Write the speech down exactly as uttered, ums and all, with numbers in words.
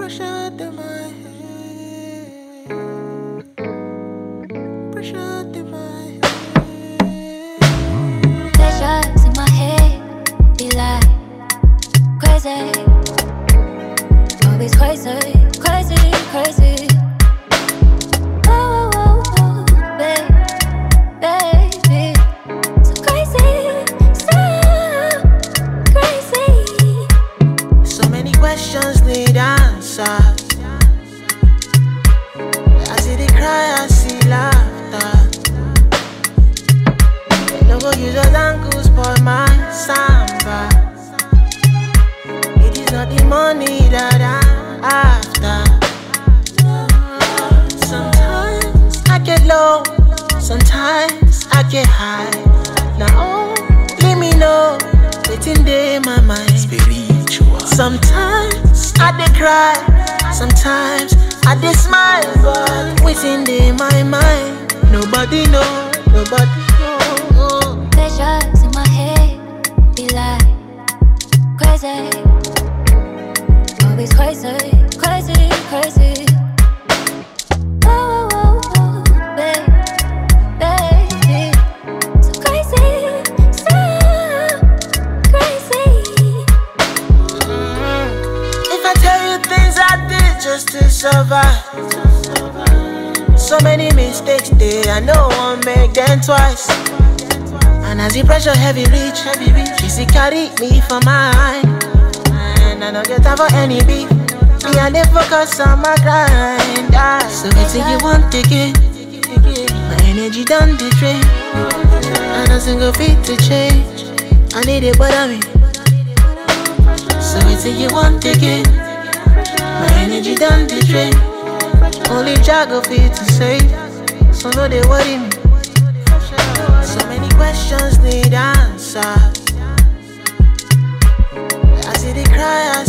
Pressure to my head. Pressure to my head. Pleasures in my head be like crazy. Always crazy, crazy, crazy. Oh, oh, oh, oh, babe, baby. So crazy, so crazy. So many questions need answers. I see the cry, I see laughter. No go use your ankles for my samba. It is not the money that I'm after. Sometimes I get low, sometimes I get high. Now let me know within day my mind. Spiritual. Sometimes I dey cry, sometimes I dey smile, but within day my mind, nobody know, nobody know. Pleasures in my head be like crazy. Always crazy, crazy, crazy. Oh, oh, oh, oh, babe, baby. So crazy, so crazy. Mm. If I tell you things I did just to survive, so many mistakes there, I know I'll make them twice. And as the pressure heavy reach, heavy reach, she see carry me for mine. And I don't get time for any beef. Me and they focus on my grind. Ah, so it's you want again. My energy done the drain. And a single feet to change. I need it, but I mean. So it's you want again. My energy done the drain. Only Jah go fit to save. So no they worry me. So many questions need answers. I see the cry, I